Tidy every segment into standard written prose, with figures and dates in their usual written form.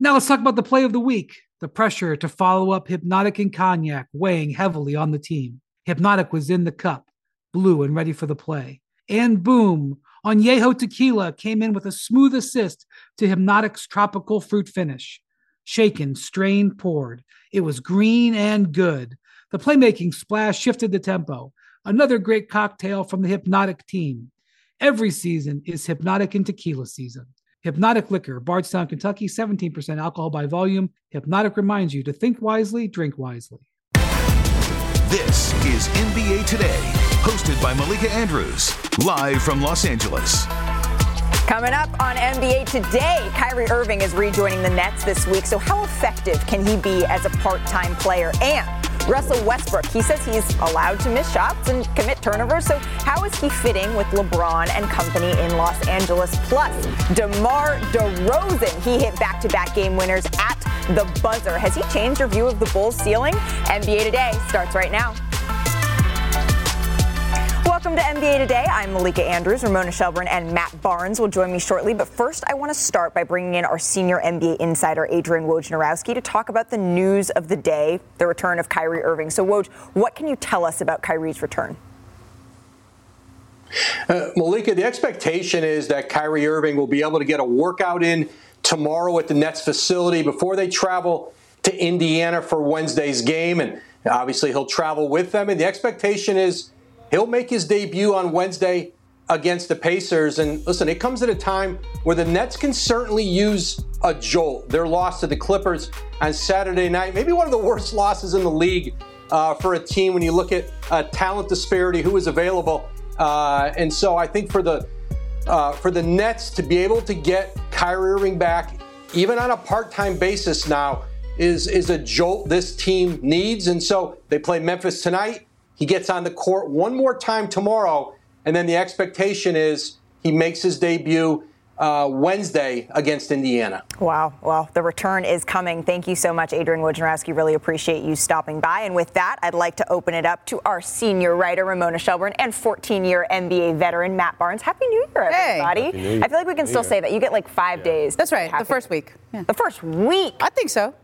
Now let's talk about the play of the week. The pressure to follow up Hypnotic and Cognac weighing heavily on the team. Hypnotic was in the cup, blue and ready for the play. And boom, Añejo Tequila came in with a smooth assist to Hypnotic's tropical fruit finish. Shaken, strained, poured. It was green and good. The playmaking splash shifted the tempo. Another great cocktail from the Hypnotic team. Every season is Hypnotic and Tequila season. Hypnotic Liquor, Bardstown, Kentucky, 17% alcohol by volume. Hypnotic reminds you to think wisely, drink wisely. This is NBA Today, hosted by Malika Andrews, live from Los Angeles. Coming up on NBA Today, Kyrie Irving is rejoining the Nets this week. So how effective can he be as a part-time player? And Russell Westbrook, he says he's allowed to miss shots and commit turnovers. So how is he fitting with LeBron and company in Los Angeles? Plus, DeMar DeRozan, he hit back-to-back game winners at the buzzer. Has he changed your view of the Bulls' ceiling? NBA Today starts right now. Welcome to NBA Today. I'm Malika Andrews. Ramona Shelburne and Matt Barnes will join me shortly. But first, I want to start by bringing in our senior NBA insider, Adrian Wojnarowski, to talk about the news of the day, the return of Kyrie Irving. So, Woj, what can you tell us about Kyrie's return? Malika, the expectation is that Kyrie Irving will be able to get a workout in tomorrow at the Nets facility before they travel to Indiana for Wednesday's game. And obviously, he'll travel with them. And the expectation is he'll make his debut on Wednesday against the Pacers. And listen, it comes at a time where the Nets can certainly use a jolt. Their loss to the Clippers on Saturday night, maybe one of the worst losses in the league for a team when you look at talent disparity, who is available. And so I think for the Nets to be able to get Kyrie Irving back, even on a part-time basis now, is a jolt this team needs. And so they play Memphis tonight. He gets on the court one more time tomorrow, and then the expectation is he makes his debut Wednesday against Indiana. Wow. Well, the return is coming. Thank you so much, Adrian Wojnarowski. Really appreciate you stopping by. And with that, I'd like to open it up to our senior writer, Ramona Shelburne, and 14-year NBA veteran, Matt Barnes. Happy New Year, everybody. Happy New Year. I feel like we can still say that. You get like 5 days. That's right. The first week. Yeah. The first week? I think so.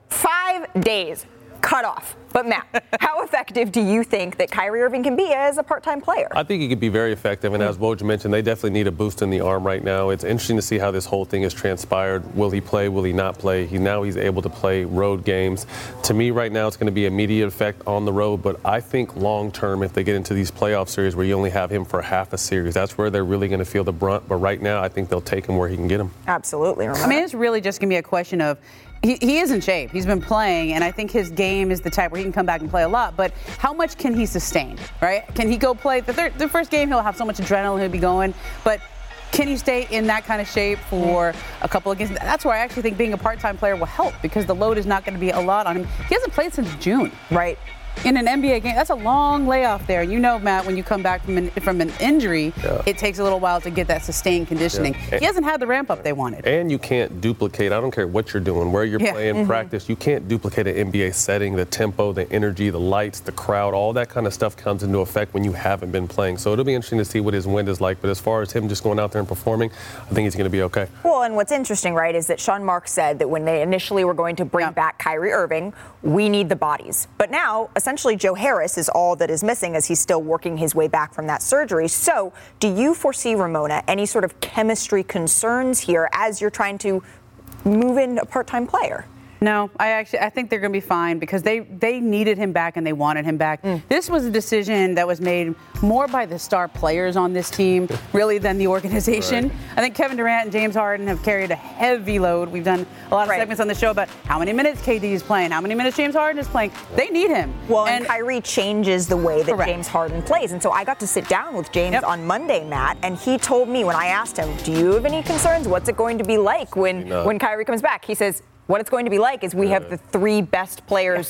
5 days. Cut off. But Matt, how effective do you think that Kyrie Irving can be as a part-time player? I think he could be very effective, and as Woj mentioned, they definitely need a boost in the arm right now. It's interesting to see how this whole thing has transpired. Will he play? Will he not play? He's able to play road games. To me, right now, it's going to be immediate effect on the road, but I think long-term, if they get into these playoff series where you only have him for half a series, that's where they're really going to feel the brunt. But right now, I think they'll take him where he can get him. Absolutely. Ramona. I mean, it's really just going to be a question of he is in shape. He's been playing, and I think his game is the type where he can come back and play a lot. But how much can he sustain, right? Can he go play the first game? He'll have so much adrenaline. He'll be going. But can he stay in that kind of shape for a couple of games? That's where I actually think being a part-time player will help, because the load is not going to be a lot on him. He hasn't played since June. Right. In an NBA game, that's a long layoff there. You know, Matt, when you come back from an injury, it takes a little while to get that sustained conditioning. He hasn't had the ramp up they wanted. And you can't duplicate, I don't care what you're doing, where you're playing, practice, you can't duplicate an NBA setting, the tempo, the energy, the lights, the crowd, all that kind of stuff comes into effect when you haven't been playing. So it'll be interesting to see what his wind is like. But as far as him just going out there and performing, I think he's going to be okay. Well, and what's interesting, right, is that Sean Marks said that when they initially were going to bring back Kyrie Irving, we need the bodies. But now, essentially, Joe Harris is all that is missing, as he's still working his way back from that surgery. So do you foresee, Ramona, any sort of chemistry concerns here as you're trying to move in a part-time player? No, I think they're going to be fine, because they needed him back and they wanted him back. This was a decision that was made more by the star players on this team, really, than the organization. Right. I think Kevin Durant and James Harden have carried a heavy load. We've done a lot of segments on the show about how many minutes KD is playing, how many minutes James Harden is playing. They need him. Well, and Kyrie changes the way that James Harden plays. And so I got to sit down with James on Monday, Matt, and he told me, when I asked him, do you have any concerns? What's it going to be like when Kyrie comes back? He says, what it's going to be like is we have the three of the best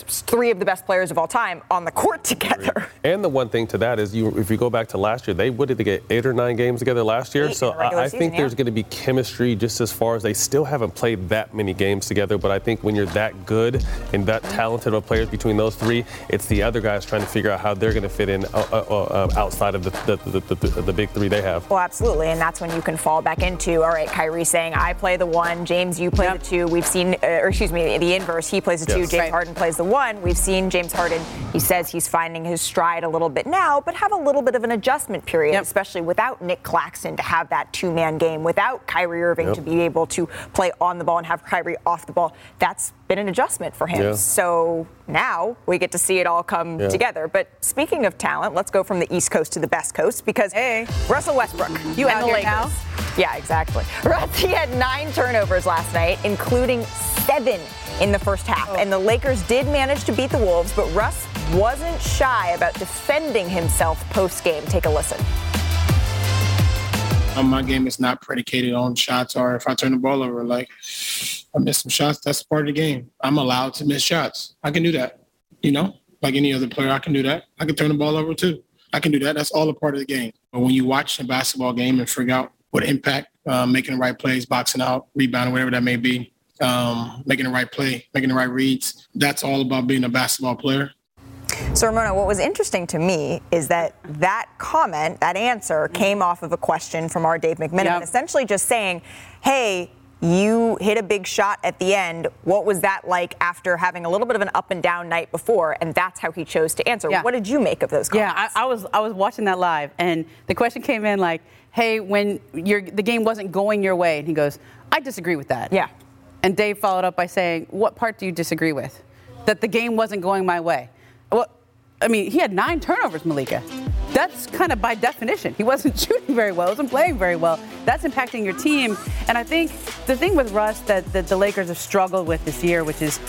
players of all time on the court together. And the one thing to that is, if you go back to last year, they did get 8 or 9 games together last year. So I think there's going to be chemistry, just as far as they still haven't played that many games together. But I think when you're that good and that talented of players between those three, it's the other guys trying to figure out how they're going to fit in outside of the big three they have. Well, absolutely. And that's when you can fall back into, all right, Kyrie saying, I play the 1, James, you play the 2. We've seen the inverse. He plays the 2, James Harden plays the 1. We've seen James Harden, he says he's finding his stride a little bit now, but have a little bit of an adjustment period, especially without Nick Claxton to have that 2-man game, without Kyrie Irving to be able to play on the ball and have Kyrie off the ball. That's been an adjustment for him. So now we get to see it all come together. But speaking of talent, let's go from the East Coast to the Best Coast, because Russell Westbrook, you out here now? Yeah, exactly. He had 9 turnovers last night, including 7 in the first half. And the Lakers did manage to beat the Wolves, but Russ wasn't shy about defending himself post-game. Take a listen. My game is not predicated on shots or if I turn the ball over. Like, I miss some shots, that's part of the game. I'm allowed to miss shots. I can do that, like any other player, I can do that. I can turn the ball over too. I can do that. That's all a part of the game. But when you watch a basketball game and figure out what impact, making the right plays, boxing out, rebounding, whatever that may be, making the right play, making the right reads, that's all about being a basketball player. So, Ramona, what was interesting to me is that comment, that answer, came off of a question from our Dave McMenamin, essentially just saying, hey, you hit a big shot at the end. What was that like after having a little bit of an up and down night before? And that's how he chose to answer. What did you make of those comments? Yeah, I was watching that live, and the question came in like, hey, when the game wasn't going your way, and he goes, I disagree with that. Yeah. And Dave followed up by saying, what part do you disagree with? That the game wasn't going my way. Well, I mean, he had 9 turnovers, Malika. That's kind of by definition. He wasn't shooting very well, wasn't playing very well. That's impacting your team. And I think the thing with Russ that the Lakers have struggled with this year, which is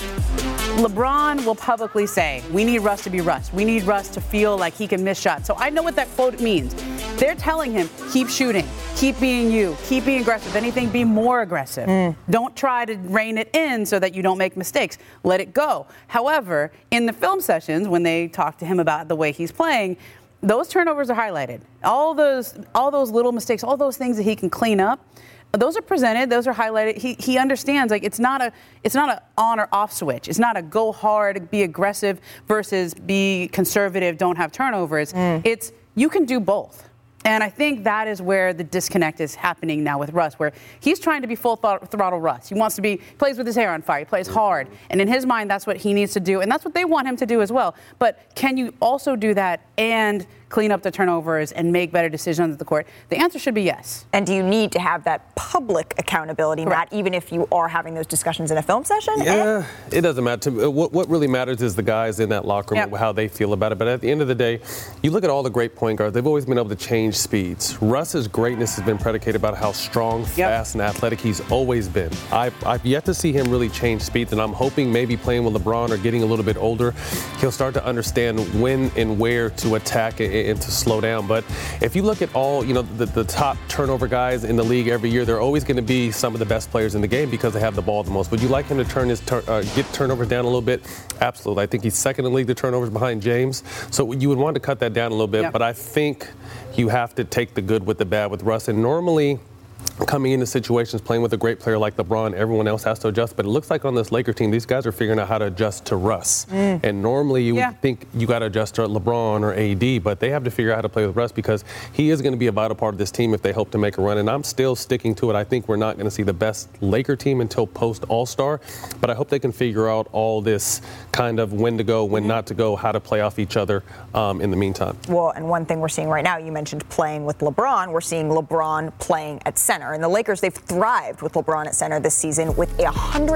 LeBron will publicly say, we need Russ to be Russ. We need Russ to feel like he can miss shots. So I know what that quote means. They're telling him, keep shooting, keep being you, keep being aggressive. If anything, be more aggressive. Don't try to rein it in so that you don't make mistakes. Let it go. However, in the film sessions, when they talk to him about the way he's playing, those turnovers are highlighted. All those little mistakes, all those things that he can clean up, those are presented, those are highlighted. He understands, like, it's not a on or off switch. It's not a go hard, be aggressive versus be conservative, don't have turnovers. It's you can do both. And I think that is where the disconnect is happening now with Russ, where he's trying to be full throttle Russ. He wants to be, plays with his hair on fire, he plays hard. And in his mind, that's what he needs to do. And that's what they want him to do as well. But can you also do that and clean up the turnovers and make better decisions at the court? The answer should be yes. And do you need to have that public accountability, Matt, even if you are having those discussions in a film session? Yeah, it doesn't matter. What really matters is the guys in that locker room, how they feel about it. But at the end of the day, you look at all the great point guards, they've always been able to change speeds. Russ's greatness has been predicated about how strong, fast, and athletic he's always been. I've yet to see him really change speeds, and I'm hoping maybe playing with LeBron or getting a little bit older, he'll start to understand when and where to attack and to slow down. But if you look at all, the top turnover guys in the league every year, they're always going to be some of the best players in the game because they have the ball the most. Would you like him to get turnovers down a little bit? Absolutely. I think he's second in the league to turnovers behind James. So you would want to cut that down a little bit. But I think you have to take the good with the bad with Russ. And normally, coming into situations playing with a great player like LeBron, everyone else has to adjust. But it looks like on this Laker team, these guys are figuring out how to adjust to Russ. And normally you would think you got to adjust to LeBron or AD, but they have to figure out how to play with Russ because he is going to be a vital part of this team if they hope to make a run. And I'm still sticking to it. I think we're not going to see the best Laker team until post All-Star, but I hope they can figure out all this kind of when to go, when not to go, how to play off each other in the meantime. Well, and one thing we're seeing right now, you mentioned playing with LeBron. We're seeing LeBron playing at center. And the Lakers, they've thrived with LeBron at center this season with a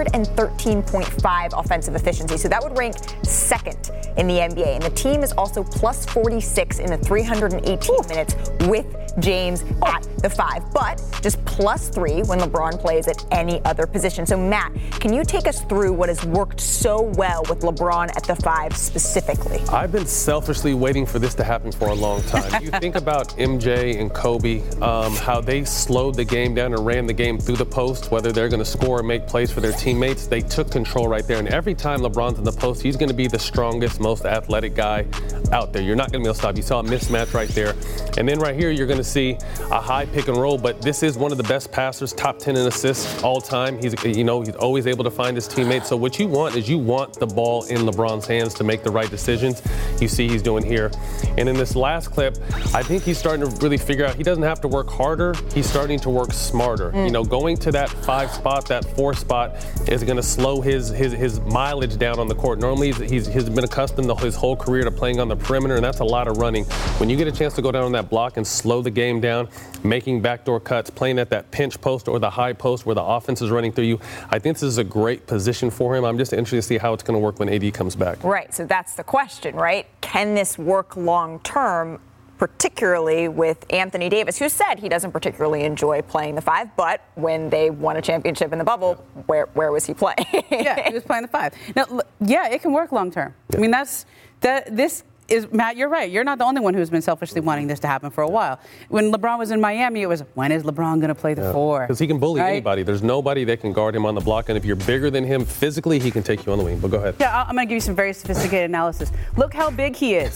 113.5 offensive efficiency. So that would rank second in the NBA. And the team is also plus 46 in the 318 minutes with James at the 5, but just plus 3 when LeBron plays at any other position. So, Matt, can you take us through what has worked so well with LeBron at the 5 specifically? I've been selfishly waiting for this to happen for a long time. You think about MJ and Kobe, how they slowed the game down and ran the game through the post, whether they're going to score or make plays for their teammates. They took control right there. And every time LeBron's in the post, he's going to be the strongest, most athletic guy out there. You're not going to be able to stop. You saw a mismatch right there. And then right here, you're going to see a high pick and roll, but this is one of the best passers, top 10 in assists all time. He's always able to find his teammates. So what you want is the ball in LeBron's hands to make the right decisions. You see he's doing here. And in this last clip, I think he's starting to really figure out he doesn't have to work harder. He's starting to work work smarter. You know, going to that 5 spot, that 4 spot is going to slow his mileage down on the court. Normally, he's been accustomed his whole career to playing on the perimeter, and that's a lot of running. When you get a chance to go down on that block and slow the game down, making backdoor cuts, playing at that pinch post or the high post where the offense is running through you, I think this is a great position for him. I'm just interested to see how it's going to work when AD comes back. Right, so that's the question, right? Can this work long term, particularly with Anthony Davis, who said he doesn't particularly enjoy playing the 5, but when they won a championship in the bubble, where was he playing? Yeah, he was playing the 5. Now, yeah, it can work long term. I mean, this is, Matt, you're right. You're not the only one who's been selfishly wanting this to happen for a while. When LeBron was in Miami, it was, when is LeBron going to play the 4? Because he can bully anybody. There's nobody that can guard him on the block, and if you're bigger than him physically, he can take you on the wing. But go ahead. Yeah, I'm going to give you some very sophisticated analysis. Look how big he is.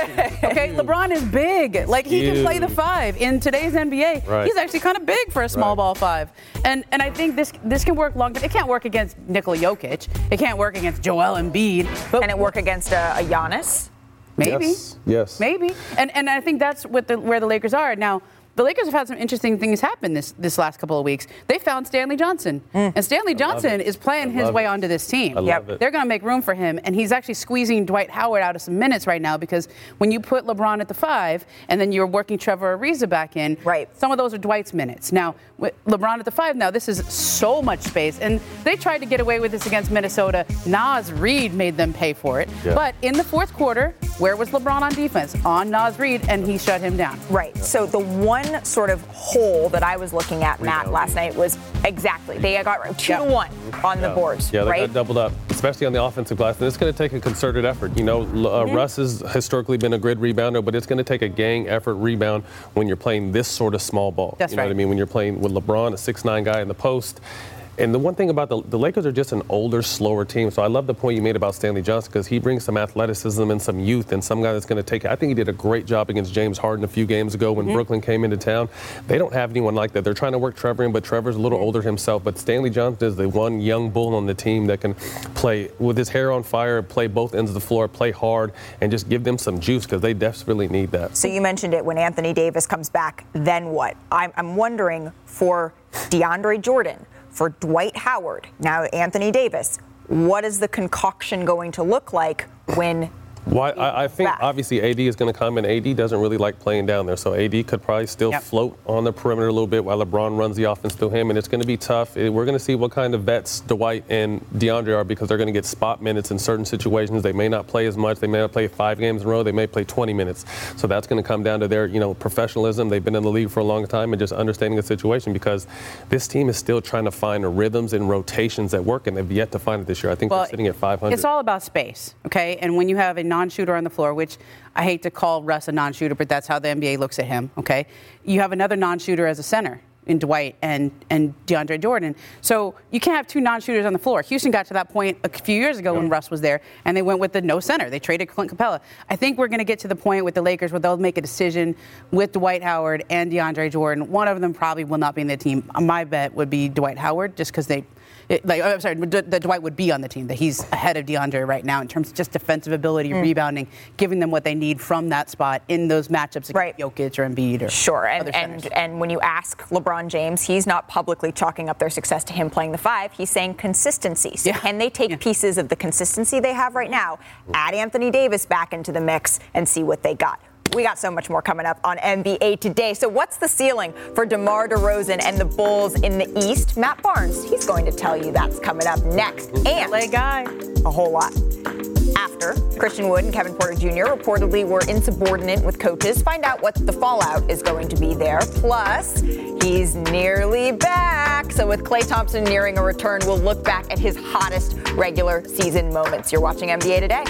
Okay, LeBron is big. Like, he can play the 5. In today's NBA, he's actually kind of big for a small ball 5. And I think this can work long term. It can't work against Nikola Jokic. It can't work against Joel Embiid. But can it work against a Giannis? Maybe. Yes. Maybe. And I think that's where the Lakers are. Now, the Lakers have had some interesting things happen this last couple of weeks. They found Stanley Johnson. And Stanley Johnson is playing his way onto this team. I love it. They're going to make room for him. And he's actually squeezing Dwight Howard out of some minutes right now because when you put LeBron at the 5 and then you're working Trevor Ariza back in, some of those are Dwight's minutes. Now, with LeBron at the 5 now, this is so much space. And they tried to get away with this against Minnesota. Naz Reid made them pay for it. Yeah. But in the fourth quarter, where was LeBron on defense? On Naz Reid, and he shut him down. Right. So the one sort of hole that I was looking at, Matt, last night was exactly. They got 2-1 on the boards. Yeah, they got doubled up, especially on the offensive glass. And it's going to take a concerted effort. You know, Russ has historically been a good rebounder, but it's going to take a gang effort rebound when you're playing this sort of small ball. That's you know what I mean? When you're playing with LeBron, a 6'9" guy in the post. And the one thing about the Lakers are just an older, slower team. So I love the point you made about Stanley Johnson because he brings some athleticism and some youth and some guy that's going to take it. I think he did a great job against James Harden a few games ago when Brooklyn came into town. They don't have anyone like that. They're trying to work Trevor in, but Trevor's a little older himself. But Stanley Johnson is the one young bull on the team that can play with his hair on fire, play both ends of the floor, play hard, and just give them some juice because they desperately need that. So you mentioned it, when Anthony Davis comes back, then what? I'm wondering for DeAndre Jordan, for Dwight Howard, now Anthony Davis, what is the concoction going to look like when I think obviously AD is going to come, and AD doesn't really like playing down there. So AD could probably still float on the perimeter a little bit while LeBron runs the offense through him, and it's going to be tough. We're going to see what kind of vets Dwight and DeAndre are because they're going to get spot minutes in certain situations. They may not play as much. They may not play 5 games in a row. They may play 20 minutes. So that's going to come down to their, professionalism. They've been in the league for a long time and just understanding the situation because this team is still trying to find rhythms and rotations that work, and they've yet to find it this year. I think they're sitting at 500. It's all about space, okay? And when you have a non-shooter on the floor, which I hate to call Russ a non-shooter, but that's how the NBA looks at him, okay? You have another non-shooter as a center in Dwight and DeAndre Jordan. So you can't have 2 non-shooters on the floor. Houston got to that point a few years ago when Russ was there, and they went with the no center. They traded Clint Capella. I think we're going to get to the point with the Lakers where they'll make a decision with Dwight Howard and DeAndre Jordan. One of them probably will not be in the team. My bet would be Dwight Howard, just because that Dwight would be on the team, that he's ahead of DeAndre right now in terms of just defensive ability, rebounding, giving them what they need from that spot in those matchups against Jokic or Embiid or and when you ask LeBron James, he's not publicly chalking up their success to him playing the 5. He's saying consistency. So can they take pieces of the consistency they have right now, add Anthony Davis back into the mix, and see what they got? We got so much more coming up on NBA Today. So what's the ceiling for DeMar DeRozan and the Bulls in the East? Matt Barnes, he's going to tell you that's coming up next. And LA guy, a whole lot. After, Christian Wood and Kevin Porter Jr. reportedly were insubordinate with coaches. Find out what the fallout is going to be there. Plus, he's nearly back. So with Klay Thompson nearing a return, we'll look back at his hottest regular season moments. You're watching NBA Today.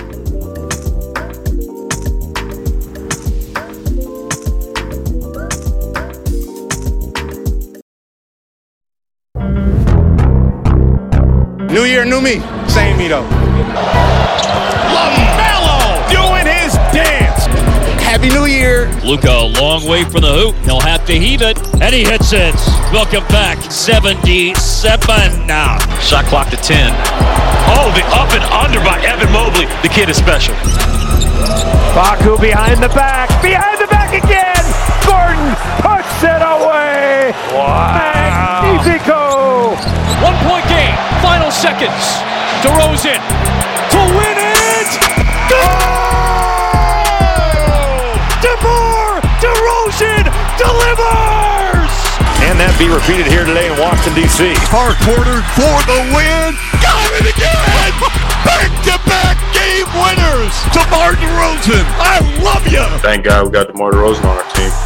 New year, new me. Same me, though. LaMelo doing his dance. Happy New Year. Luka a long way from the hoop. He'll have to heave it, and he hits it. Welcome back, 77 now. Shot clock to 10. Oh, the up and under by Evan Mobley. The kid is special. Baku behind the back again. Gordon Harden puts it away. Wow. Magnifico. 1-point game, final seconds. DeRozan to win it. Goal! DeMar DeRozan delivers. And that be repeated here today in Washington, D.C. Hart Porter for the win. Got it again. Back-to-back game winners. DeMar DeRozan, I love you. Thank God we got DeMar DeRozan on our team.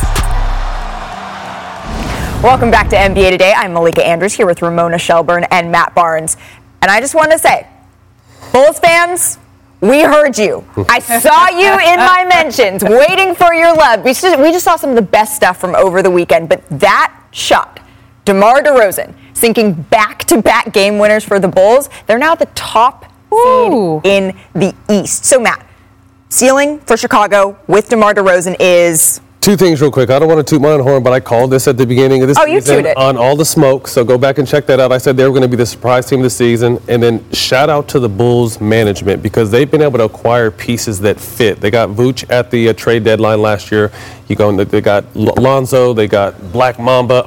Welcome back to NBA Today. I'm Malika Andrews here with Ramona Shelburne and Matt Barnes. And I just want to say, Bulls fans, we heard you. I saw you in my mentions, waiting for your love. We just saw some of the best stuff from over the weekend, but that shot, DeMar DeRozan sinking back-to-back game winners for the Bulls. They're now the top seed in the East. So, Matt, ceiling for Chicago with DeMar DeRozan is... Two things real quick. I don't want to toot my own horn, but I called this at the beginning of this season on All the Smoke, so go back and check that out. I said they were going to be the surprise team of the season, and then shout out to the Bulls management because they've been able to acquire pieces that fit. They got Vooch at the trade deadline last year. They got Lonzo, they got White Mamba,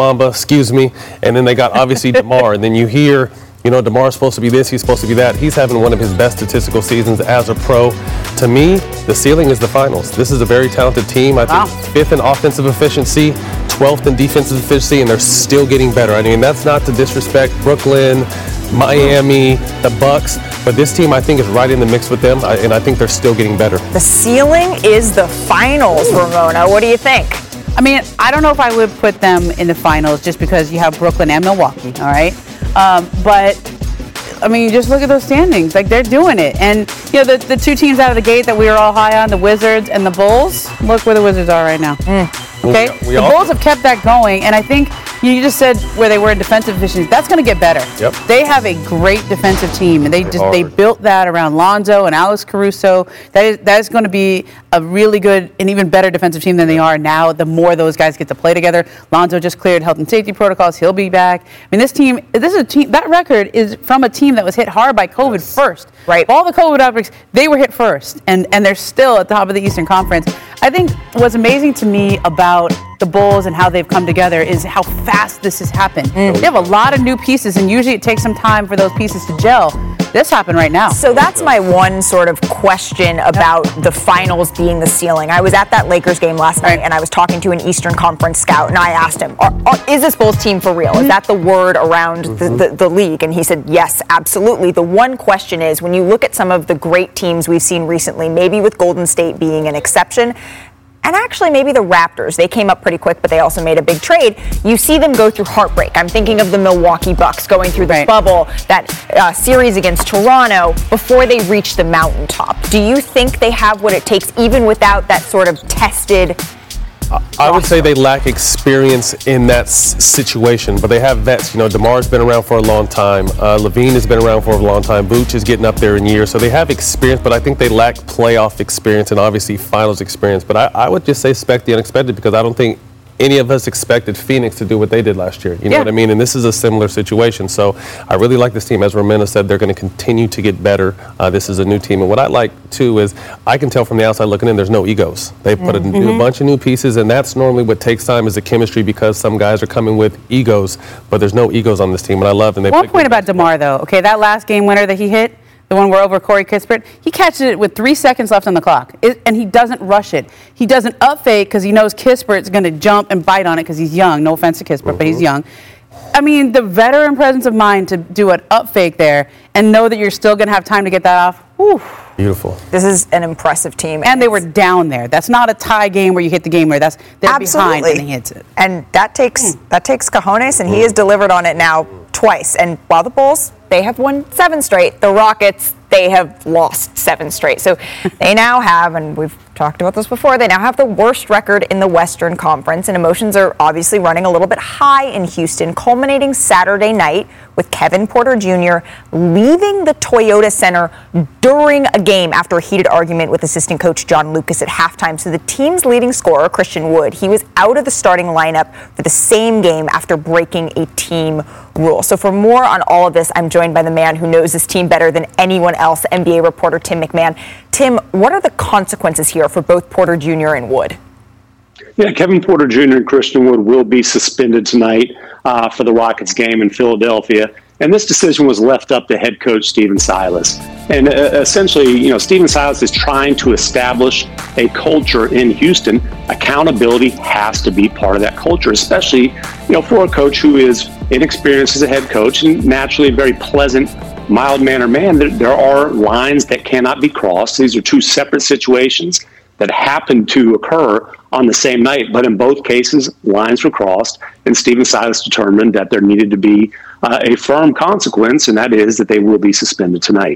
and then they got obviously DeMar, and then you hear, DeMar's supposed to be this, he's supposed to be that. He's having one of his best statistical seasons as a pro. To me, the ceiling is the finals. This is a very talented team. I think 5th in offensive efficiency, 12th in defensive efficiency, and they're still getting better. I mean, that's not to disrespect Brooklyn, Miami, the Bucks, but this team I think is right in the mix with them, and I think they're still getting better. The ceiling is the finals, Ramona. What do you think? I mean, I don't know if I would put them in the finals just because you have Brooklyn and Milwaukee, all right? But, I mean, just look at those standings. Like, they're doing it. And, the two teams out of the gate that we were all high on, the Wizards and the Bulls, look where the Wizards are right now. Okay? The Bulls have kept that going, and I think you just said where they were in defensive efficiency. That's going to get better. Yep. They have a great defensive team, and they built that around Lonzo and Alex Caruso. That is going to be a really good and even better defensive team than they are now. The more those guys get to play together. Lonzo just cleared health and safety protocols. He'll be back. I mean, this is a team. That record is from a team that was hit hard by COVID first. Right. All the COVID outbreaks, they were hit first, and they're still at the top of the Eastern Conference. I think what's amazing to me about the Bulls and how they've come together is how fast this has happened. They have a lot of new pieces, and usually it takes some time for those pieces to gel. This happened right now. So that's my one sort of question about the finals being the ceiling. I was at that Lakers game last night, and I was talking to an Eastern Conference scout, and I asked him, is this Bulls team for real? Is that the word around the league? And he said, yes, absolutely. The one question is, when you look at some of the great teams we've seen recently, maybe with Golden State being an exception, and actually maybe the Raptors, they came up pretty quick, but they also made a big trade. You see them go through heartbreak. I'm thinking of the Milwaukee Bucks going through the bubble, that series against Toronto, before they reach the mountaintop. Do you think they have what it takes, even without that sort of tested I would say they lack experience in that situation, but they have vets. DeMar's been around for a long time. Levine has been around for a long time. Vooch is getting up there in years. So they have experience, but I think they lack playoff experience and obviously finals experience. But I would just say expect the unexpected because I don't think any of us expected Phoenix to do what they did last year. You know what I mean? And this is a similar situation. So I really like this team. As Ramona said, they're going to continue to get better. This is a new team. And what I like, too, is I can tell from the outside looking in, there's no egos. They put a bunch of new pieces, and that's normally what takes time is the chemistry because some guys are coming with egos, but there's no egos on this team. And I love it. One point about DeMar, though. Okay, that last game winner that he hit, the one where over Corey Kispert, he catches it with 3 seconds left on the clock, and he doesn't rush it. He doesn't up fake because he knows Kispert's going to jump and bite on it because he's young. No offense to Kispert, but he's young. I mean, the veteran presence of mind to do an up fake there and know that you're still going to have time to get that off. Whew. Beautiful. This is an impressive team. And they were down there. That's not a tie game where you hit the game where they're behind and he hits it. And that takes cojones, and he has delivered on it now twice. And while the Bulls, they have won 7 straight, the Rockets, they have lost 7 straight. So they now have, and we've talked about this before, they now have the worst record in the Western Conference, and emotions are obviously running a little bit high in Houston, culminating Saturday night with Kevin Porter Jr. leaving the Toyota Center during a game after a heated argument with assistant coach John Lucas at halftime. So the team's leading scorer, Christian Wood, he was out of the starting lineup for the same game after breaking a team rule. So for more on all of this, I'm joined by the man who knows this team better than anyone else, NBA reporter Tim McMahon. Tim, what are the consequences here for both Porter Jr. and Wood? Yeah, Kevin Porter Jr. and Christian Wood will be suspended tonight for the Rockets game in Philadelphia. And this decision was left up to head coach Stephen Silas. And essentially, Stephen Silas is trying to establish a culture in Houston. Accountability has to be part of that culture, especially, for a coach who is inexperienced as a head coach and naturally a very pleasant, mild-mannered man. There are lines that cannot be crossed. These are two separate situations that happened to occur on the same night, but in both cases, lines were crossed, and Stephen Silas determined that there needed to be a firm consequence, and that is that they will be suspended tonight.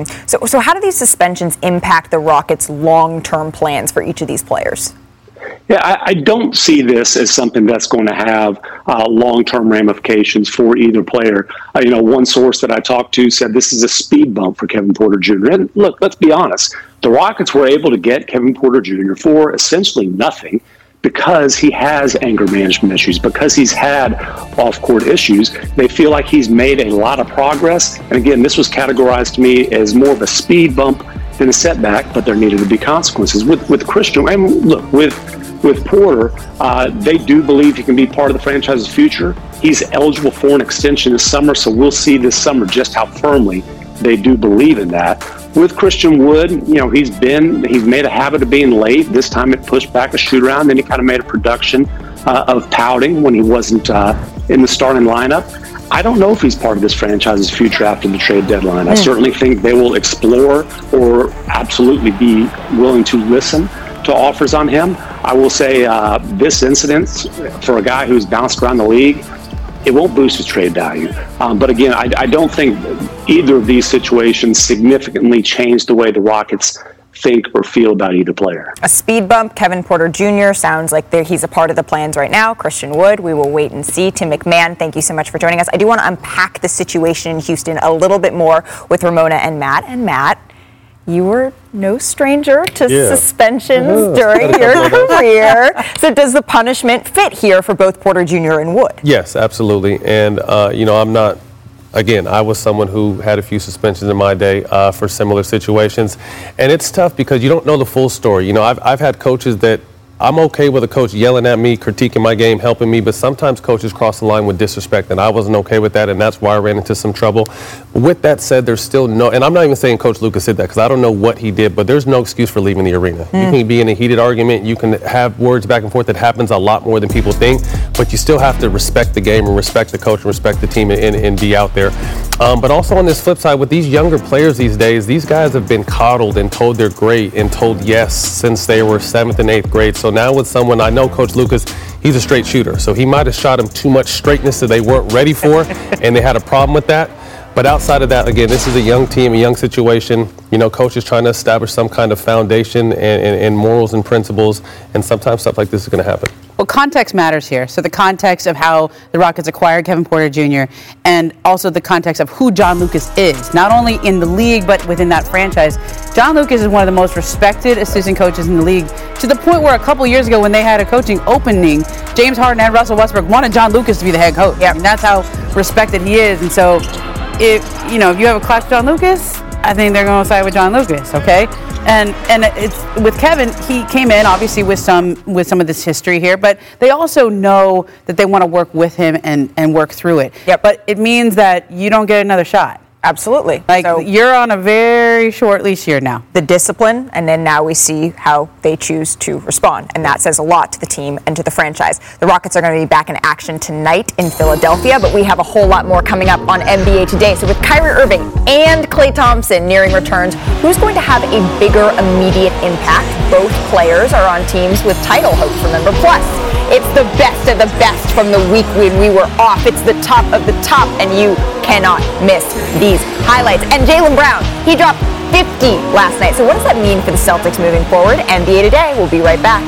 So how do these suspensions impact the Rockets' long-term plans for each of these players? Yeah, I don't see this as something that's going to have long-term ramifications for either player. One source that I talked to said this is a speed bump for Kevin Porter Jr. And look, let's be honest. The Rockets were able to get Kevin Porter Jr. for essentially nothing because he has anger management issues, because he's had off-court issues. They feel like he's made a lot of progress. And again, this was categorized to me as more of a speed bump than a setback, but there needed to be consequences. With Christian, and look, with Porter, they do believe he can be part of the franchise's future. He's eligible for an extension this summer, so we'll see this summer just how firmly they do believe in that. With Christian Wood, he's made a habit of being late. This time it pushed back a shoot around, then he kind of made a production of pouting when he wasn't in the starting lineup. I don't know if he's part of this franchise's future after the trade deadline. I certainly think they will explore or absolutely be willing to listen to offers on him. I will say this incident, for a guy who's bounced around the league, it won't boost his trade value. But again, I don't think either of these situations significantly change the way the Rockets think or feel about either player. A speed bump. Kevin Porter Jr. sounds like he's a part of the plans right now. Christian Wood, we will wait and see. Tim McMahon, thank you so much for joining us. I do want to unpack the situation in Houston a little bit more with Ramona and Matt. And Matt, you were no stranger to suspensions during your career. So does the punishment fit here for both Porter Jr. and Wood? Yes, absolutely. And, I'm not, again, I was someone who had a few suspensions in my day for similar situations. And it's tough because you don't know the full story. I've had coaches that I'm okay with a coach yelling at me, critiquing my game, helping me, but sometimes coaches cross the line with disrespect, and I wasn't okay with that, and that's why I ran into some trouble. With that said, there's still no, and I'm not even saying Coach Lucas did that because I don't know what he did, but there's no excuse for leaving the arena. You can be in a heated argument, you can have words back and forth. That happens a lot more than people think, but you still have to respect the game and respect the coach and respect the team and be out there. But also on this flip side, with these younger players these days, these guys have been coddled and told they're great and told yes since they were 7th and 8th grade. So now with someone, I know Coach Lucas, he's a straight shooter. So he might have shot him too much straightness that they weren't ready for, and they had a problem with that. But outside of that, again, this is a young team, a young situation. Coach is trying to establish some kind of foundation and morals and principles, and sometimes stuff like this is going to happen. Well, context matters here. So the context of how the Rockets acquired Kevin Porter Jr. and also the context of who John Lucas is, not only in the league but within that franchise. John Lucas is one of the most respected assistant coaches in the league, to the point where a couple years ago when they had a coaching opening, James Harden and Russell Westbrook wanted John Lucas to be the head coach. Yeah. That's how respected he is. And so if you have a clash with John Lucas, I think they're going to side with John Lucas, okay? And it's with Kevin, he came in obviously with some of this history here, but they also know that they want to work with him and work through it. Yep. But it means that you don't get another shot. Absolutely. So you're on a very short leash here now. The discipline, and then now we see how they choose to respond. And that says a lot to the team and to the franchise. The Rockets are going to be back in action tonight in Philadelphia, but we have a whole lot more coming up on NBA Today. So with Kyrie Irving and Klay Thompson nearing returns, who's going to have a bigger immediate impact? Both players are on teams with title hopes, remember. Plus, it's the best of the best from the week when we were off. It's the top of the top, and you cannot miss these highlights. And Jaylen Brown, he dropped 50 last night. So what does that mean for the Celtics moving forward? NBA Today, we'll be right back.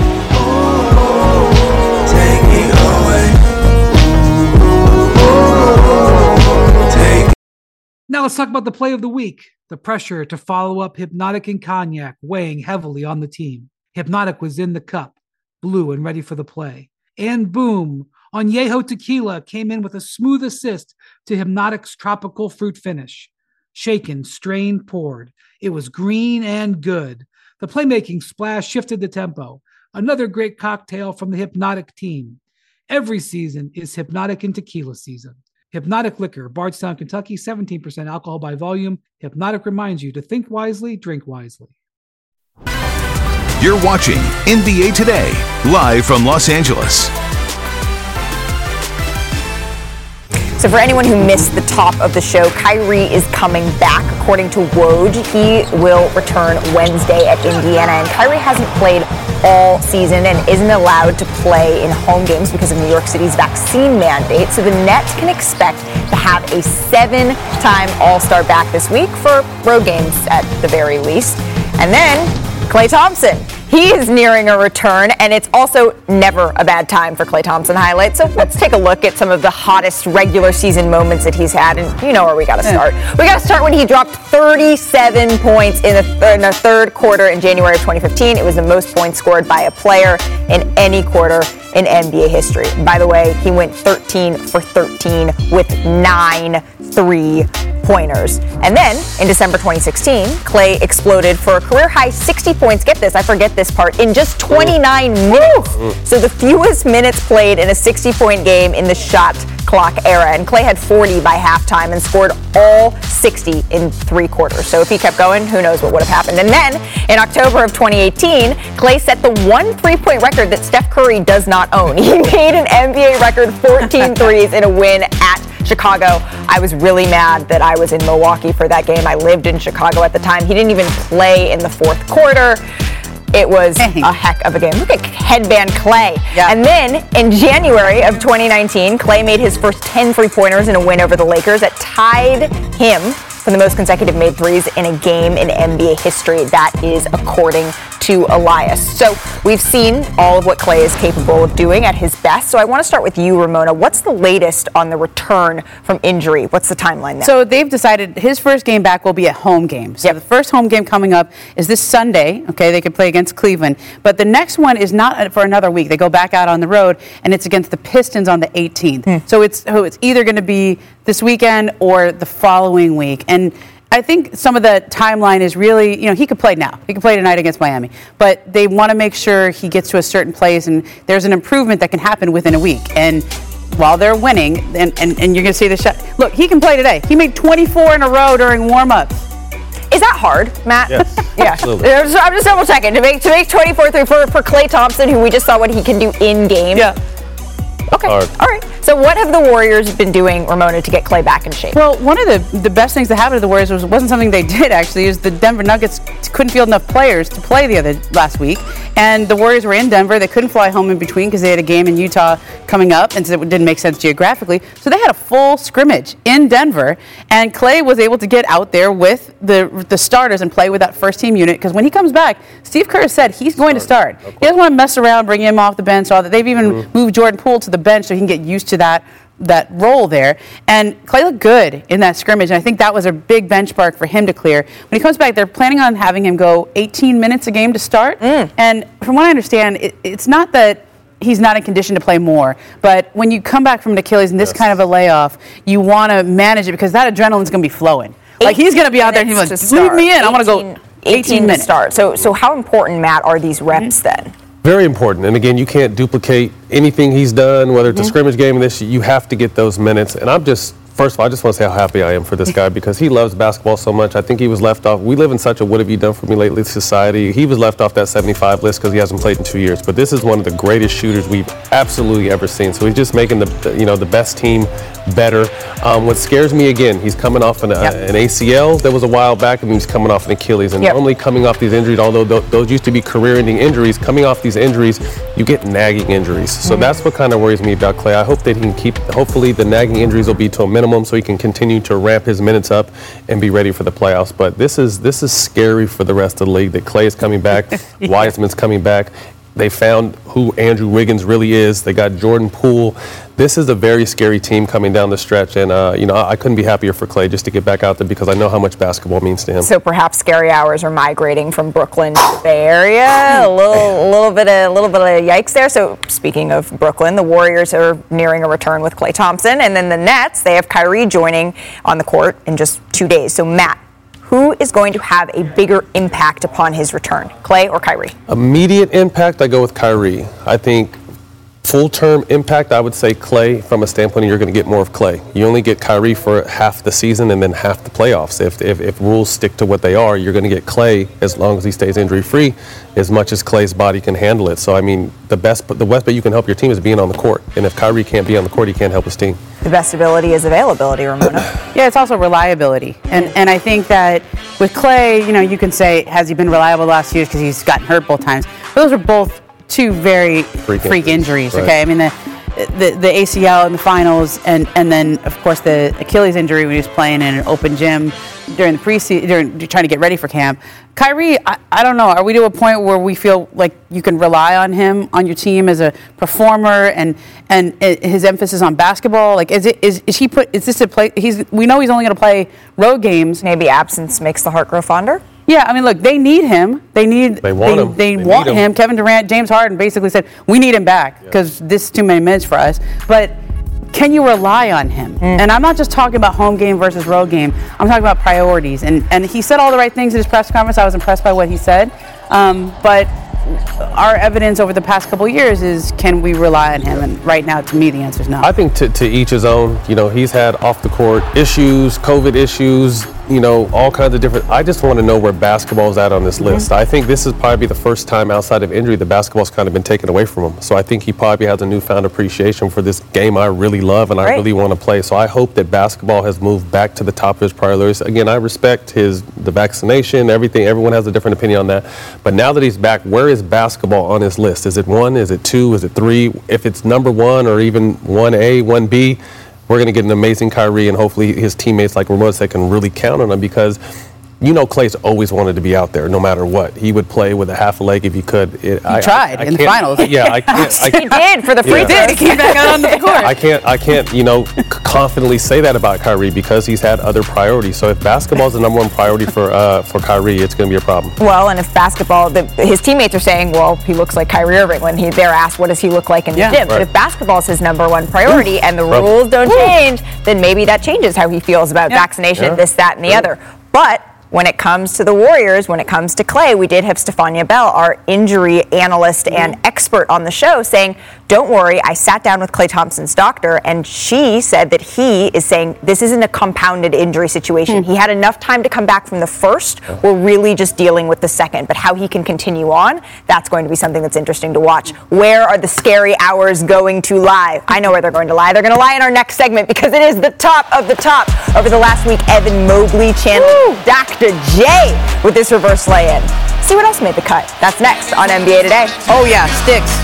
Now let's talk about the play of the week. The pressure to follow up Hypnotic and Cognac weighing heavily on the team. Hypnotic was in the cup, blue and ready for the play. And boom, Añejo Tequila came in with a smooth assist to Hypnotic's tropical fruit finish. Shaken, strained, poured. It was green and good. The playmaking splash shifted the tempo. another great cocktail from the Hypnotic team. Every season is Hypnotic and Tequila season. Hypnotic Liquor, Bardstown, Kentucky, 17% alcohol by volume. Hypnotic reminds you to think wisely, drink wisely. You're watching NBA Today, live from Los Angeles. So for anyone who missed the top of the show, Kyrie is coming back. According to Woj, he will return Wednesday at Indiana. And Kyrie hasn't played all season and isn't allowed to play in home games because of New York City's vaccine mandate. So the Nets can expect to have a 7-time All-Star back this week for road games at the very least. And then Klay Thompson. He is nearing a return, and it's also never a bad time for Klay Thompson highlights. So let's take a look at some of the hottest regular season moments that he's had, and you know where we got to start. We got to start when he dropped 37 points in the third quarter in January of 2015. It was the most points scored by a player in any quarter in NBA history. By the way, he went 13 for 13 with 9 3-pointers. And then in December 2016, Klay exploded for a career-high 60 points. Get this, I forget this part, in just 29 minutes. So the fewest minutes played in a 60-point game in the shot clock era. And Klay had 40 by halftime and scored all 60 in 3 quarters. So if he kept going, who knows what would have happened. And then in October of 2018, Klay set the one 3-point record that Steph Curry does not own. He made an NBA record 14 threes in a win at Chicago. I was really mad that I was in Milwaukee for that game. I lived in Chicago at the time. He didn't even play in the fourth quarter. It was a heck of a game. Look at headband Klay. Yeah. And then in January of 2019, Klay made his first 10 3-pointers in a win over the Lakers that tied him for the most consecutive made threes in a game in NBA history. That is according to Elias. So we've seen all of what Klay is capable of doing at his best. So I want to start with you, Ramona. What's the latest on the return from injury? What's the timeline there? So they've decided his first game back will be a home game. So the first home game coming up is this Sunday. Okay, they could play against Cleveland. But the next one is not for another week. They go back out on the road, and it's against the Pistons on the 18th. So it's either going to be this weekend or the following week. And I think some of the timeline is really, he could play now. He could play tonight against Miami. But they want to make sure he gets to a certain place, and there's an improvement that can happen within a week. And while they're winning, and you're going to see the shot. Look, he can play today. He made 24 in a row during warm-ups. Is that hard, Matt? Yes, yeah. Absolutely. I'm just double checking to make 24 for Klay Thompson, who we just saw what he can do in game. Yeah. Okay. All right. So what have the Warriors been doing, Ramona, to get Klay back in shape? Well, one of the best things that happened to the Warriors wasn't something they did, actually, is the Denver Nuggets couldn't field enough players to play last week. And the Warriors were in Denver. They couldn't fly home in between because they had a game in Utah coming up, and so it didn't make sense geographically. So they had a full scrimmage in Denver, and Klay was able to get out there with the starters and play with that first-team unit, because when he comes back, Steve Kerr said he's going to start. He doesn't want to mess around, bring him off the bench. All that. They've even moved Jordan Poole to the bench so he can get used to that role there. And Klay looked good in that scrimmage, and I think that was a big benchmark for him to clear. When he comes back, they're planning on having him go 18 minutes a game to start. And from what I understand, it's not that he's not in condition to play more, but when you come back from an Achilles and this kind of a layoff, you want to manage it because that adrenaline's going to be flowing. Like, he's going to be out there and he's like, leave me in. I want to go 18 minutes. To start. So how important, Matt, are these reps then? Very important. And again, you can't duplicate anything he's done, whether it's a scrimmage game or this, you have to get those minutes. And first of all, I just want to say how happy I am for this guy because he loves basketball so much. I think he was left off. We live in such a what have you done for me lately society. He was left off that 75 list because he hasn't played in 2 years. But this is one of the greatest shooters we've absolutely ever seen. So he's just making the best team better. What scares me again, he's coming off an ACL that was a while back, and he's coming off an Achilles. And normally coming off these injuries, although those used to be career-ending injuries, coming off these injuries, you get nagging injuries. So that's what kind of worries me about Klay. I hope that he can hopefully the nagging injuries will be to a minimum so he can continue to ramp his minutes up and be ready for the playoffs. But this is scary for the rest of the league that Klay is coming back, Wiseman's coming back. They found who Andrew Wiggins really is. They got Jordan Poole. This is a very scary team coming down the stretch, and I couldn't be happier for Klay just to get back out there because I know how much basketball means to him. So perhaps scary hours are migrating from Brooklyn to the Bay Area. A little bit of yikes there. So speaking of Brooklyn, the Warriors are nearing a return with Klay Thompson, and then the Nets, they have Kyrie joining on the court in just 2 days. So Matt, who is going to have a bigger impact upon his return, Klay or Kyrie? Immediate impact, I go with Kyrie. I think full-term impact, I would say Klay. From a standpoint, you're going to get more of Klay. You only get Kyrie for half the season and then half the playoffs. If rules stick to what they are, you're going to get Klay as long as he stays injury-free, as much as Klay's body can handle it. So, I mean, the best way you can help your team is being on the court. And if Kyrie can't be on the court, he can't help his team. The best ability is availability, Ramona. Yeah, it's also reliability. And I think that with Klay, you can say, has he been reliable the last few years because he's gotten hurt both times. But those are both two very freak injuries, okay? Right. I mean, the ACL in the finals and then, of course, the Achilles injury when he was playing in an open gym during the preseason, trying to get ready for camp. Kyrie, I don't know. Are we to a point where we feel like you can rely on him on your team as a performer and his emphasis on basketball? Like, is this a play? We know he's only going to play road games. Maybe absence makes the heart grow fonder. Yeah, I mean, look, they need him. They want him. Kevin Durant, James Harden basically said, we need him back because this is too many minutes for us. But can you rely on him? And I'm not just talking about home game versus road game. I'm talking about priorities. And he said all the right things in his press conference. I was impressed by what he said. But our evidence over the past couple of years is, can we rely on him? And right now, to me, the answer is no. I think to each his own. He's had off-the-court issues, COVID issues, all kinds of different. I just want to know where basketball is at on this list. I think this is probably the first time outside of injury the basketball's kind of been taken away from him. So I think he probably has a newfound appreciation for this game I really love and I really want to play. So I hope that basketball has moved back to the top of his priorities. Again, I respect the vaccination, everything. Everyone has a different opinion on that. But now that he's back, where is basketball on his list? Is it 1? Is it 2? Is it 3? If it's number 1 or even 1A, 1B, we're going to get an amazing Kyrie, and hopefully his teammates like Ramona said can really count on him because Klay's always wanted to be out there no matter what. He would play with a half a leg if he could. He tried in the finals. Yeah, I can't. He did for the free throw. He came back out on the court. I can't, confidently say that about Kyrie because he's had other priorities. So if basketball is the number one priority for Kyrie, it's going to be a problem. Well, and if basketball, his teammates are saying, well, he looks like Kyrie Irving when they're asked, what does he look like in the gym? Right. But if basketball is his number one priority and the rules don't change, then maybe that changes how he feels about vaccination, this, that, and the other. But when it comes to the Warriors, when it comes to Klay, we did have Stefania Bell, our injury analyst and expert on the show, saying, don't worry, I sat down with Klay Thompson's doctor, and she said that he is saying this isn't a compounded injury situation. He had enough time to come back from the first. We're really just dealing with the second. But how he can continue on, that's going to be something that's interesting to watch. Where are the scary hours going to lie? I know where they're going to lie. They're going to lie in our next segment because it is the top of the top. Over the last week, Evan Mobley channeling Dr. J with this reverse lay-in. See what else made the cut. That's next on NBA Today. Oh, yeah, sticks.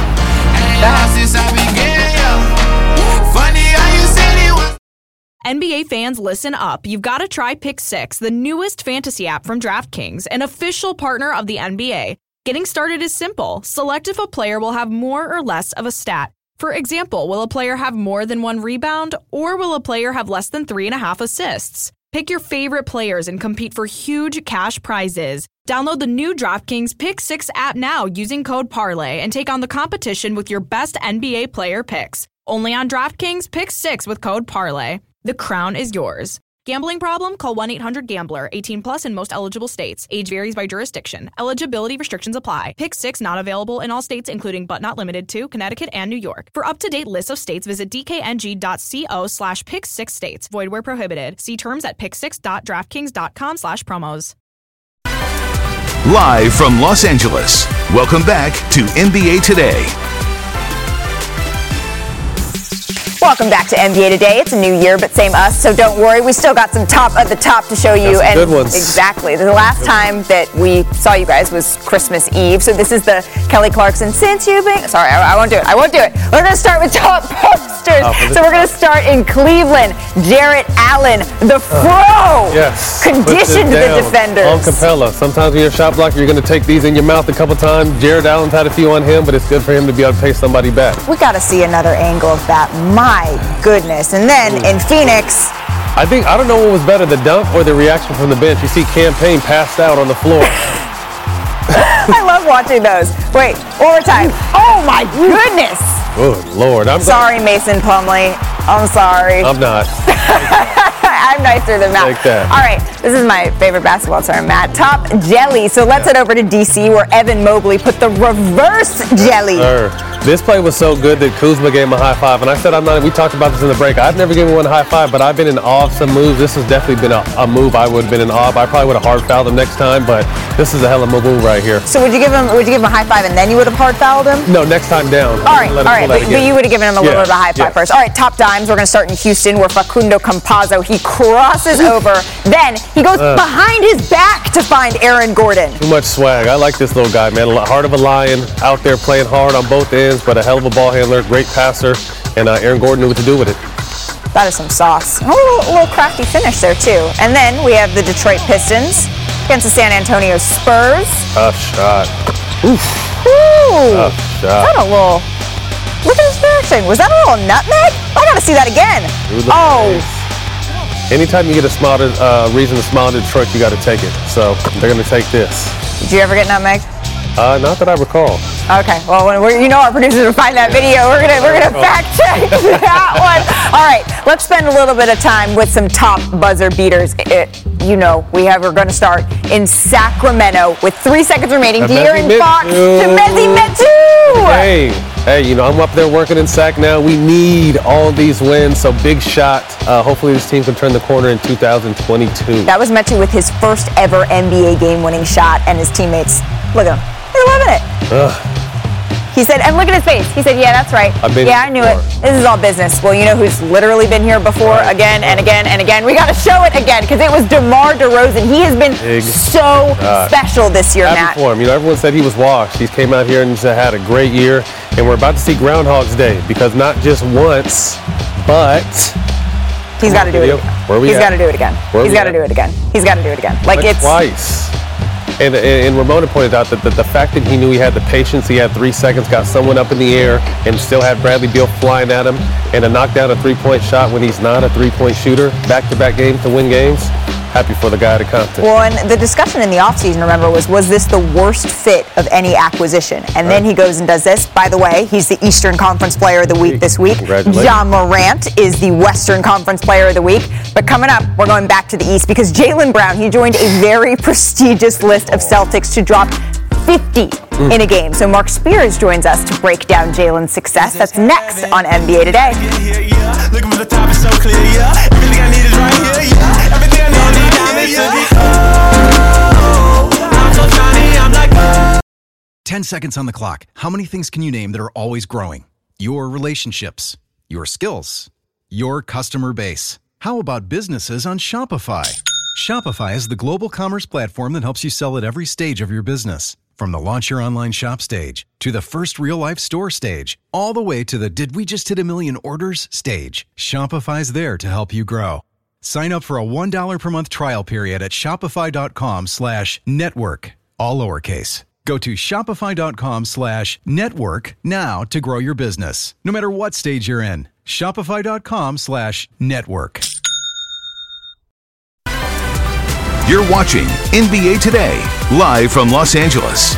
NBA fans, listen up. You've got to try Pick 6, the newest fantasy app from DraftKings, an official partner of the NBA. Getting started is simple. Select if a player will have more or less of a stat. For example, will a player have more than 1 rebound, or will a player have less than 3.5 assists? Pick your favorite players and compete for huge cash prizes. Download the new DraftKings Pick 6 app now using code PARLAY and take on the competition with your best NBA player picks. Only on DraftKings Pick 6 with code PARLAY. The crown is yours. Gambling problem? Call 1-800-GAMBLER. 18 plus in most eligible states. Age varies by jurisdiction. Eligibility restrictions apply. Pick 6 not available in all states, including but not limited to Connecticut and New York. For up-to-date lists of states, visit dkng.co/pick6states. Void where prohibited. See terms at pick6.draftkings.com/promos. Live from Los Angeles, welcome back to NBA Today. Welcome back to NBA Today. It's a new year, but same us, so don't worry. We still got some top of the top to show you. And good ones. Exactly. The last time that we saw you guys was Christmas Eve, so this is the Kelly Clarkson Since You've Been... Sorry, I won't do it. We're going to start with top posters. So we're going to start in Cleveland. Jarrett Allen, the Fro, conditioned the defenders. On Capella. Sometimes when you're a shot blocker, you're going to take these in your mouth a couple times. Jarrett Allen's had a few on him, but it's good for him to be able to pay somebody back. We got to see another angle of that. My goodness. And then in Phoenix, I don't know what was better, the dunk or the reaction from the bench. You see Campaign passed out on the floor. I love watching those. Wait, overtime. Oh my goodness. Good Lord. I'm sorry, Mason Plumlee. I'm sorry. I'm not. I I'm nicer than Matt. Take that. All right, this is my favorite basketball term, Matt. Top jelly. So let's head over to D.C. where Evan Mobley put the reverse jelly. This play was so good that Kuzma gave him a high five. And I said, we talked about this in the break. I've never given one a high five, but I've been in awe of some moves. This has definitely been a move I would have been in awe of. I probably would have hard fouled him next time, but this is a hell of a move right here. So would you give him a high five and then you would have hard fouled him? No, next time down. All right. But you would have given him a little bit of a high five first. All right, top dimes. We're going to start in Houston where Facundo Campazzo, he crosses over. Then he goes behind his back to find Aaron Gordon. Too much swag. I like this little guy, man. Heart of a lion, out there playing hard on both ends, but a hell of a ball handler, great passer, and Aaron Gordon knew what to do with it. That is some sauce. A little crafty finish there, too. And then we have the Detroit Pistons against the San Antonio Spurs. Tough shot. Oof. Tough shot. Is that a little... Look at his reaction. Was that a little nutmeg? I got to see that again. Anytime you get a reason to smile in Detroit, you got to take it. So they're going to take this. Did you ever get nutmeg? Not that I recall. Okay, well, our producers will find that video. We're gonna fact check that one. All right, let's spend a little bit of time with some top buzzer beaters. We're going to start in Sacramento with 3 seconds remaining. De'Aaron Fox to Mezzi Metu. Hey, I'm up there working in Sac now. We need all these wins, so big shot. Hopefully this team can turn the corner in 2022. That was Metu with his first ever NBA game-winning shot, and his teammates, look at him. They're loving it. He said, and look at his face. He said, yeah, that's right. I knew it. This is all business. Well, you know who's literally been here before again and again and again? We got to show it again because it was DeMar DeRozan. He has been so special this year, Matt. For him. Everyone said he was washed. He came out here and had a great year. And we're about to see Groundhog's Day because not just once, but... He's got to do it again. He's got to do it again. He's got to do it again. He's got to do it again. Like it's... Twice. And Ramona pointed out that the fact that he knew he had the patience, he had 3 seconds, got someone up in the air, and still had Bradley Beal flying at him, and to knock down a three-point shot when he's not a three-point shooter, back-to-back games to win games. Happy for the guy to Compton. Well, and the discussion in the offseason, remember, was this the worst fit of any acquisition? And then he goes and does this. By the way, he's the Eastern Conference Player of the Week this week. Ja Morant is the Western Conference Player of the Week. But coming up, we're going back to the East because Jaylen Brown, he joined a very prestigious list of Celtics to drop 50 in a game. So Mark Spears joins us to break down Jaylen's success. That's next on NBA Today. Looking for the top is so clear, yeah. Everything I need is right here, yeah. Everything I know need diamonds to be. I'm so shiny, I'm like. 10 seconds on the clock. How many things can you name that are always growing? Your relationships, your skills, your customer base. How about businesses on Shopify? Shopify is the global commerce platform that helps you sell at every stage of your business. From the launch your online shop stage, to the first real-life store stage, all the way to the did we just hit 1 million orders stage, Shopify's there to help you grow. Sign up for a $1 per month trial period at shopify.com/network, all lowercase. Go to shopify.com/network now to grow your business, no matter what stage you're in. Shopify.com/network. You're watching NBA Today, live from Los Angeles.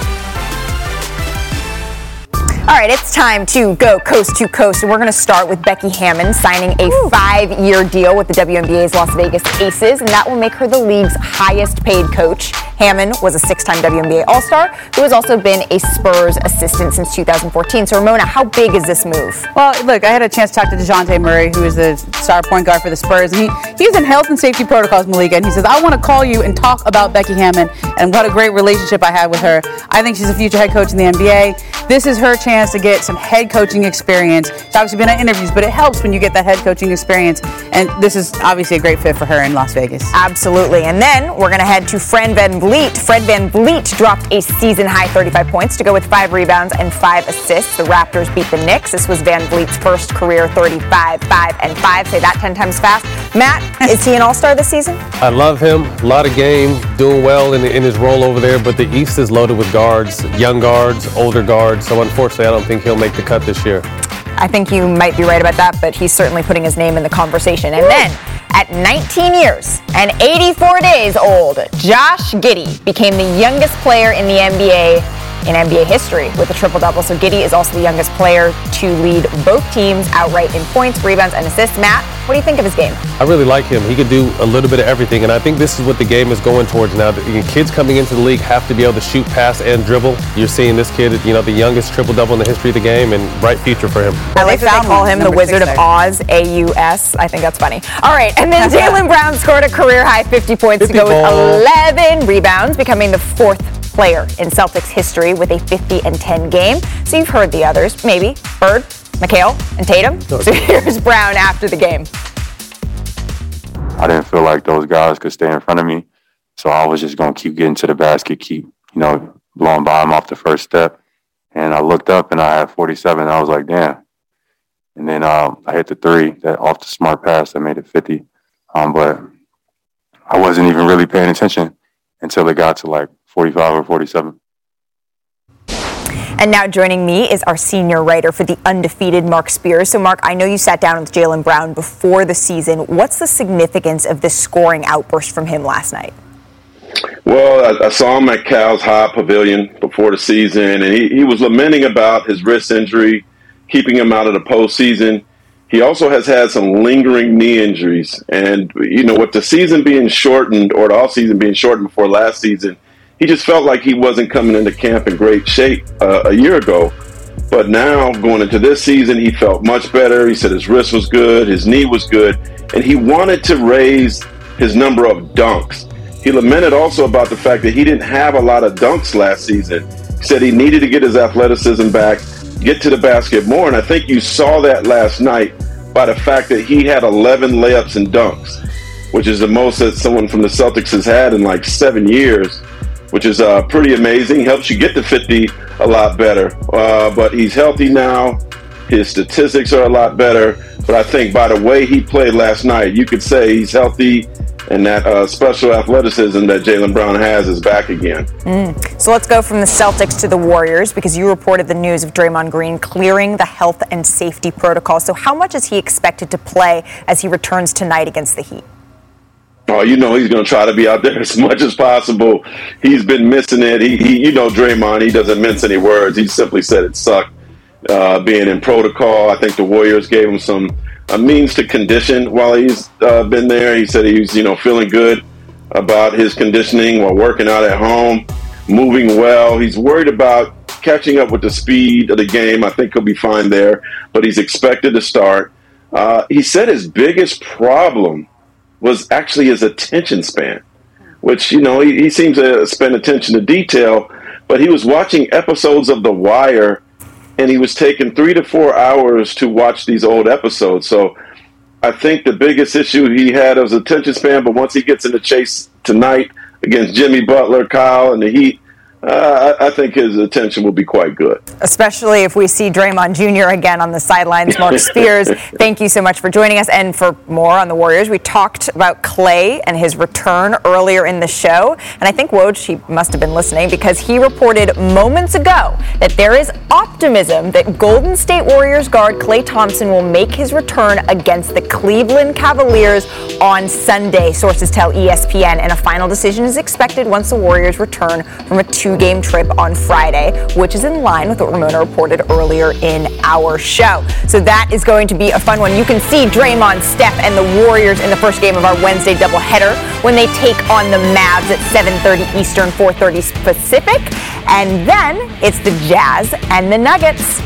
All right, it's time to go coast to coast, and we're going to start with Becky Hammon signing a 5-year deal with the WNBA's Las Vegas Aces, and that will make her the league's highest-paid coach. Hammon was a 6-time WNBA All-Star who has also been a Spurs assistant since 2014. So, Ramona, how big is this move? Well, look, I had a chance to talk to DeJounte Murray, who is the star point guard for the Spurs. And he's in health and safety protocols, Malika, and he says, I want to call you and talk about Becky Hammon and what a great relationship I have with her. I think she's a future head coach in the NBA. This is her chance to get some head coaching experience. She's obviously been at interviews, but it helps when you get that head coaching experience. And this is obviously a great fit for her in Las Vegas. Absolutely. And then we're going to head to Fred VanVleet. Fred VanVleet dropped a season-high 35 points to go with 5 rebounds and 5 assists. The Raptors beat the Knicks. This was VanVleet's first career 35, 5, and 5. Say that 10 times fast. Matt, is he an all-star this season? I love him. A lot of game, doing well in his role over there, but the East is loaded with guards, young guards, older guards. So unfortunately, I don't think he'll make the cut this year. I think you might be right about that, but he's certainly putting his name in the conversation. And then, at 19 years and 84 days old, Josh Giddey became the youngest player in the NBA in NBA history with a triple-double. So Giddey is also the youngest player to lead both teams outright in points, rebounds, and assists. Matt, what do you think of his game? I really like him. He can do a little bit of everything, and I think this is what the game is going towards now. Kids coming into the league have to be able to shoot, pass, and dribble. You're seeing this kid, the youngest triple-double in the history of the game, and bright future for him. I like that they call him the Wizard of Oz, AUS. I think that's funny. All right, and then Jaylen Brown scored a career-high 50 points to go with 11 rebounds, becoming the 4th player in Celtics history with a 50-10 game. So you've heard the others, maybe Bird, McHale, and Tatum. So here's Brown after the game. I didn't feel like those guys could stay in front of me, so I was just going to keep getting to the basket, keep, blowing by them off the first step. And I looked up and I had 47. I was like, damn. And then I hit the 3 that off the smart pass that made it 50. But I wasn't even really paying attention until it got to like 45 or 47. And now joining me is our senior writer for The Undefeated, Mark Spears. So, Mark, I know you sat down with Jaylen Brown before the season. What's the significance of this scoring outburst from him last night? Well, I saw him at Cal's High Pavilion before the season, and he was lamenting about his wrist injury, keeping him out of the postseason. He also has had some lingering knee injuries. And, with the season being shortened, or the offseason being shortened before last season, he just felt like he wasn't coming into camp in great shape a year ago. But now, going into this season, he felt much better. He said his wrist was good, his knee was good, and he wanted to raise his number of dunks. He lamented also about the fact that he didn't have a lot of dunks last season. He said he needed to get his athleticism back, get to the basket more, and I think you saw that last night by the fact that he had 11 layups and dunks, which is the most that someone from the Celtics has had in like 7 years, which is pretty amazing. Helps you get to 50 a lot better. But he's healthy now. His statistics are a lot better. But I think by the way he played last night, you could say he's healthy, and that special athleticism that Jaylen Brown has is back again. So let's go from the Celtics to the Warriors, because you reported the news of Draymond Green clearing the health and safety protocol. So how much is he expected to play as he returns tonight against the Heat? Oh, he's going to try to be out there as much as possible. He's been missing it. He Draymond, he doesn't mince any words. He simply said it sucked being in protocol. I think the Warriors gave him a means to condition while he's been there. He said he was, feeling good about his conditioning while working out at home, moving well. He's worried about catching up with the speed of the game. I think he'll be fine there, but he's expected to start. He said his biggest problem was actually his attention span, which, he seems to spend attention to detail, but he was watching episodes of The Wire, and he was taking 3 to 4 hours to watch these old episodes. So I think the biggest issue he had was attention span, but once he gets in the chase tonight against Jimmy Butler, Kyle, and the Heat, I think his attention will be quite good. Especially if we see Draymond Jr. again on the sidelines. Mark Spears, thank you so much for joining us. And for more on the Warriors, we talked about Klay and his return earlier in the show. And I think Woj, he must have been listening, because he reported moments ago that there is optimism that Golden State Warriors guard Klay Thompson will make his return against the Cleveland Cavaliers on Sunday. Sources tell ESPN, and a final decision is expected once the Warriors return from a 2-game trip on Friday, which is in line with what Ramona reported earlier in our show. So that is going to be a fun one. You can see Draymond, Steph, and the Warriors in the first game of our Wednesday doubleheader when they take on the Mavs at 7:30 Eastern, 4:30 Pacific. And then it's the Jazz and the Nuggets.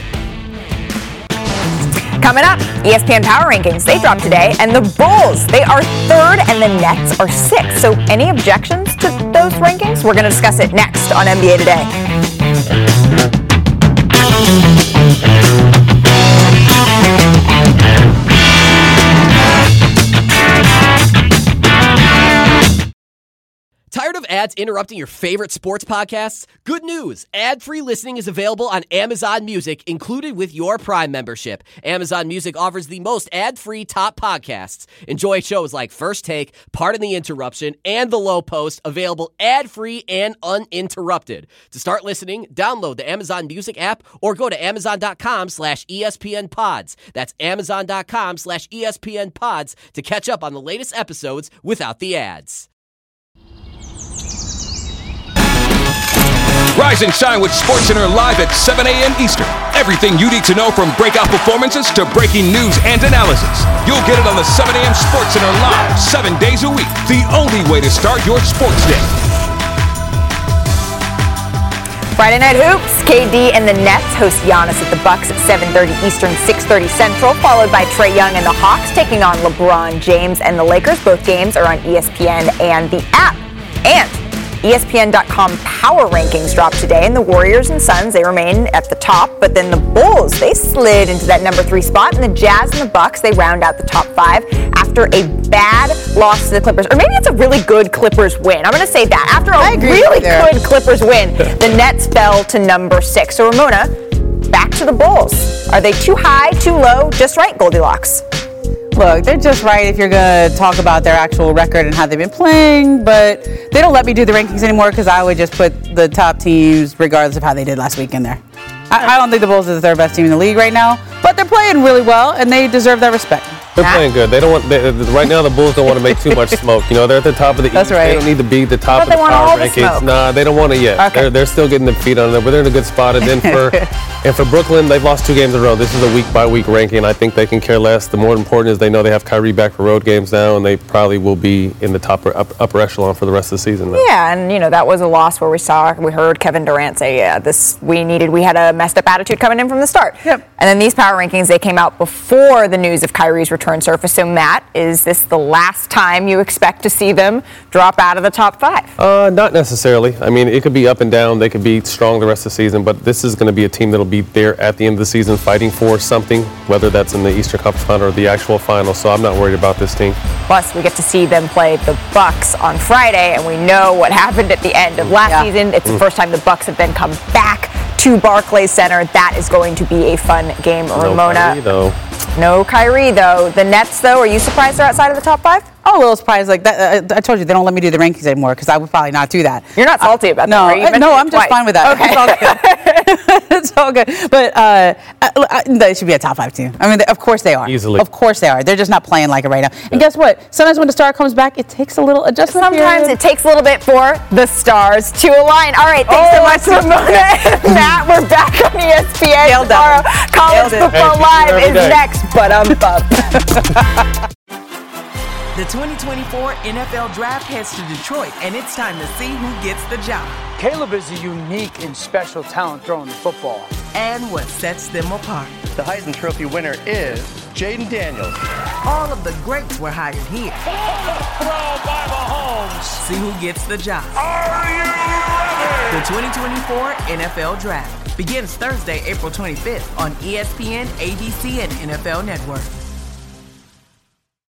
Coming up, ESPN Power Rankings, they dropped today, and the Bulls, they are 3rd and the Nets are 6th. So any objections to those rankings? We're going to discuss it next on NBA Today. Tired of ads interrupting your favorite sports podcasts? Good news! Ad-free listening is available on Amazon Music, included with your Prime membership. Amazon Music offers the most ad-free top podcasts. Enjoy shows like First Take, Pardon the Interruption, and The Low Post, available ad-free and uninterrupted. To start listening, download the Amazon Music app or go to Amazon.com/ESPN Pods. That's Amazon.com/ESPN Pods to catch up on the latest episodes without the ads. Rise and shine with SportsCenter live at 7 a.m. Eastern. Everything you need to know from breakout performances to breaking news and analysis. You'll get it on the 7 a.m. SportsCenter live 7 days a week. The only way to start your sports day. Friday Night Hoops, KD and the Nets host Giannis at the Bucks at 7:30 Eastern, 6:30 Central, followed by Trae Young and the Hawks taking on LeBron James and the Lakers. Both games are on ESPN and the app. And ESPN.com power rankings dropped today, and the Warriors and Suns, they remain at the top, but then the Bulls, they slid into that number 3 spot, and the Jazz and the Bucks, they round out the top 5 after a bad loss to the Clippers. Or maybe it's a really good Clippers win. I'm going to say that. After a really good Clippers win, the Nets fell to number 6. So, Ramona, back to the Bulls. Are they too high, too low, just right, Goldilocks? Look, they're just right if you're going to talk about their actual record and how they've been playing, but they don't let me do the rankings anymore because I would just put the top teams, regardless of how they did last week, in there. I don't think the Bulls are the third best team in the league right now, but they're playing really well, and they deserve that respect. They're playing good. They don't want. Right now, the Bulls don't want to make too much smoke. You know, they're at the top of the East. Right. They don't need to be the top of the power rankings. Nah, they don't want it yet. Okay. They're still getting their feet on it, but they're in a good spot. And then for Brooklyn, they've lost 2 games in a row. This is a week-by-week ranking. I think they can care less. The more important is they know they have Kyrie back for road games now, and they probably will be in the upper echelon for the rest of the season now. Yeah, and that was a loss where we heard Kevin Durant say, we had a messed up attitude coming in from the start. Yep. And then these power rankings, they came out before the news of Kyrie's return surfaced. So Matt, is this the last time you expect to see them drop out of the top 5? Not necessarily. I mean, it could be up and down. They could be strong the rest of the season, but this is going to be a team that'll be there at the end of the season fighting for something, whether that's in the Eastern Conference Final or the actual final. So I'm not worried about this team. Plus, we get to see them play the Bucks on Friday, and we know what happened at the end of last season. It's the first time the Bucks have then come back to Barclays Center. That is going to be a fun game, Ramona. No Kyrie, though. The Nets, though, are you surprised they're outside of the top 5? I'm a little surprised. Like that, I told you they don't let me do the rankings anymore because I would probably not do that. You're not salty about that, right? No, I'm just fine with that. Okay. It's all good. But they should be a top 5 team. I mean, of course they are. Easily. Of course they are. They're just not playing like it right now. And guess what? Sometimes when the star comes back, it takes a little adjustment. Sometimes it takes a little bit for the stars to align. All right, thanks so much, Ramona and Matt. We're back on ESPN tomorrow. College Football Live is next. But The 2024 NFL Draft heads to Detroit, and it's time to see who gets the job. Caleb is a unique and special talent throwing the football. And what sets them apart. The Heisman Trophy winner is Jaden Daniels. All of the greats were hired here. Throw by Mahomes. See who gets the job. Are you ready? The 2024 NFL Draft begins Thursday, April 25th on ESPN, ABC, and NFL Network.